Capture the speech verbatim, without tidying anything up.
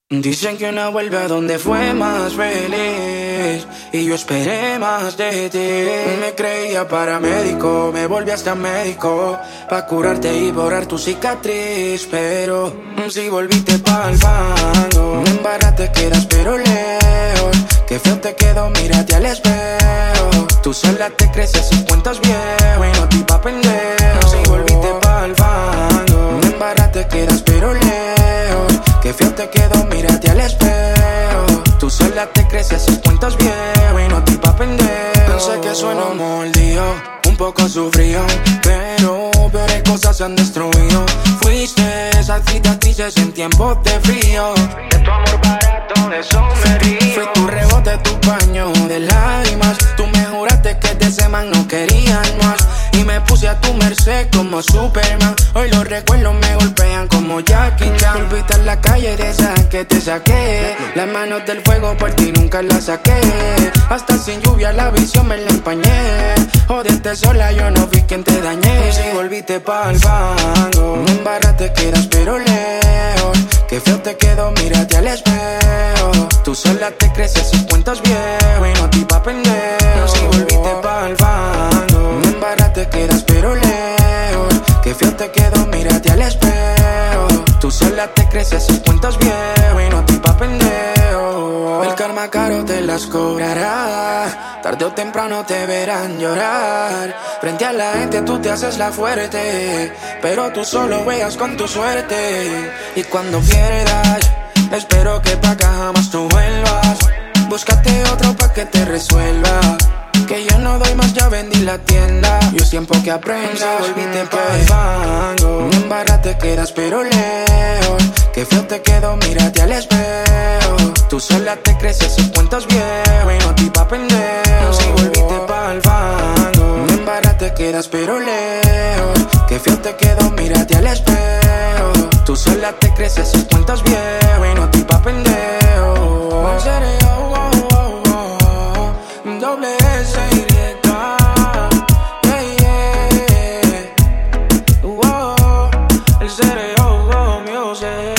Dicen que una vuelve a donde fue más feliz y yo esperé más de ti. Me creía paramédico, me volví hasta médico pa' curarte y borrar tu cicatriz. Pero si volviste pa'l fango, en barra te quedas pero lejos. Qué feo te quedó, mírate al espejo. Tú sola te crees esos cuentos viejos y no te pa' pendejo. Si volviste pa'l fango, en barra te quedas pero lejos. Qué feo te quedó, mírate al espejo. Tú sola te crees esos cuentos viejos y no te pa' pendejo. Sé que sueno mordido, un poco sufrido, pero peores cosas se han destruido. Fuiste esas cicatrices en tiempos de frío. De tu amor barato, de eso me río. Fui tu rebote, tu paño de lágrimas. Tú me juraste que de ese man no querían más y me puse a tu merced como Superman. Hoy los recuerdos me golpean como Jackie Chan. Volviste en la calle de esa que te saqué. Las manos del fuego por ti nunca las saqué. Hasta sin lluvia la visión me la empañé. Jodiste sola, yo no fui quien te dañé. Si volviste pa'l fango, en barra te quedas pero lejos. Qué feo te quedó, mírate al espejo. Tú sola te crees esos cuentos viejos y no te pa' pendejo. Si volviste pa'l fango, en barra te quedas pero lejos. Qué feo te quedó, mírate al espejo. Tú sola te crees esos cuentos viejos y no te pa' pendejo. El karma caro te las cobrará. Tarde o temprano te verán llorar. Frente a la gente tú te haces la fuerte, pero tú solo juegas con tu suerte. Y cuando pierdas, espero que pa' acá jamás tú vuelvas. Búscate otro pa' que te resuelva. Que yo no doy más, ya vendí la tienda. Y es tiempo que aprendas. Si volviste pa'l fango, en barra te quedas pero lejos. Qué feo te quedó, mírate al espejo. Tú sola te crees esos cuentos viejos y no te pa' pendejo. Si volviste pa'l fango, en barra te quedas pero lejos. Qué feo te quedó, mírate al espejo. Tú sola te crees esos cuentos viejos y no te pa' pendejo. En serio, oh, oh, oh. Doble S Y, yeah, yeah. Oh, el serio, oh, music.